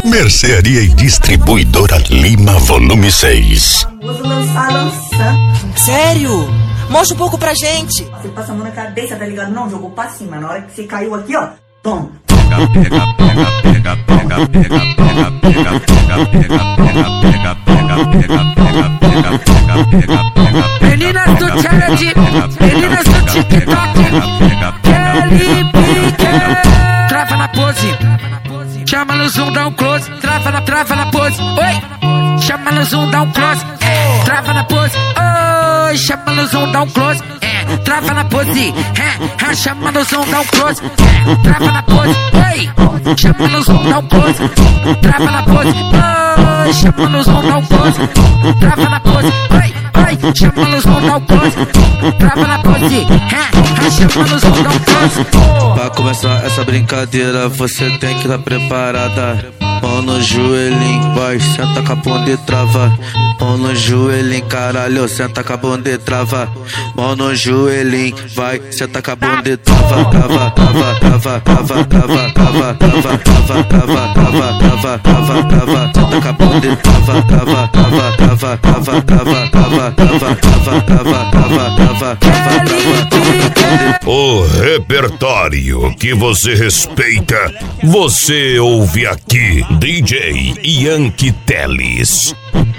Mercearia e Distribuidora Lima, volume 6. Sério? Mostra um pouco pra gente. Você passa a mão na cabeça, tá ligado? Não, jogou pra cima. Na hora que você caiu aqui, ó, toma. Meninas do challenge, meninas do TikTok, Kelly Pique. Trava na pose, chama no zoom, dá um close. Trava na pose, oi. Chama no zoom, dá um close. Trava na pose, oi. Chama no zoom, dá um close. Trava na pose, chama no zoom, dá um close. Trava na pose, oi. Chama no zoom, dá um close. Trava na pose, oi. Chama no zoom, dá um close. Trava na pose, oi. Chama no zoom, dá um close. Trava na pose, chama no zoom, dá um close. Pra começar essa brincadeira, você tem que estar preparada. Mão no joelhinho, vai, senta com a bunda e trava. Mão no joelhinho, caralho, senta com a bunda e trava. Mão no joelhinho, vai, senta com a bunda e trava. Trava, trava, trava, trava, trava, trava, trava, trava, trava, trava, trava, trava, trava. Senta com a bunda e trava, trava, trava, trava, trava, trava, trava, trava, trava, trava, trava, trava, trava. O repertório que você respeita, você ouve aqui. DJ Yankee Teles.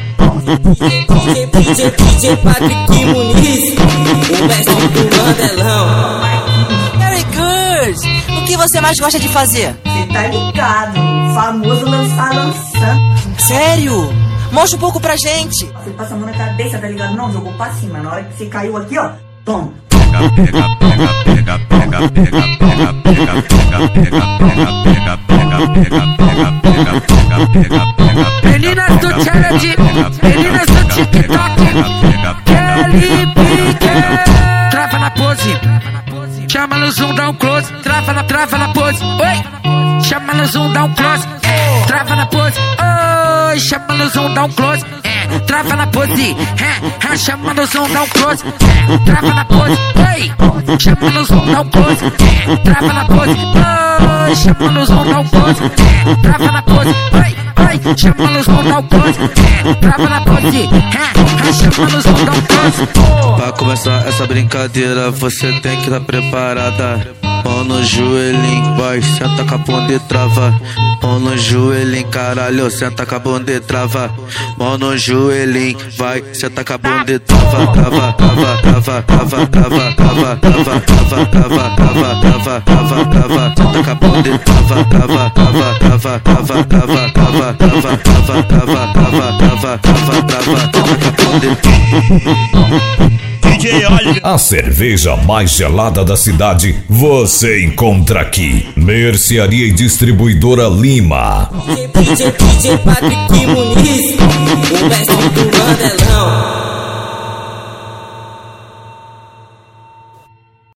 DJ Patrick Muniz, o mestre do Mandelão. Very good! O que você mais gosta de fazer? Você tá ligado? O famoso lançando. Sério? Mostra um pouco pra gente. Você passa a mão na cabeça, tá ligado? Não, jogou pra cima. Na hora que você caiu aqui, ó, toma. Meninas do challenge, meninas do TikTok, Kelly Pique. Trava na pose, chama no zoom, dá um close. Trava na pose, oi. Chama no zoom, dá um close. Trava na pose, oi. Chama no zoom, dá um close. Trava na pose, chama no zoom, dá um close. Trava na pose, oi. Chama no zoom, dá um close. Trava na pose, oi. Chama no zoom, dá um close. Trava na pose, oi. Chama no zoom, dá um close. Trava na pose, chama no zoom, dá um close. Pra começar essa brincadeira, você tem que estar preparada. Mão no joelhinho, vai, senta com a bunda e trava. Mão no joelhinho, caralho, senta com a bunda e trava. Mão no joelhinho, vai, senta com a bunda e trava. Trava, trava, trava, trava, trava, trava, trava, trava, trava, trava, trava, trava, trava. Senta com a bunda e trava, trava, trava, trava, trava, trava, trava, trava, trava, trava, trava, trava, trava, trava. Senta com a bunda e trava. A cerveja mais gelada da cidade você encontra aqui. Mercearia e Distribuidora Lima. DJ Patrick Muniz, o mestre do Mandelão.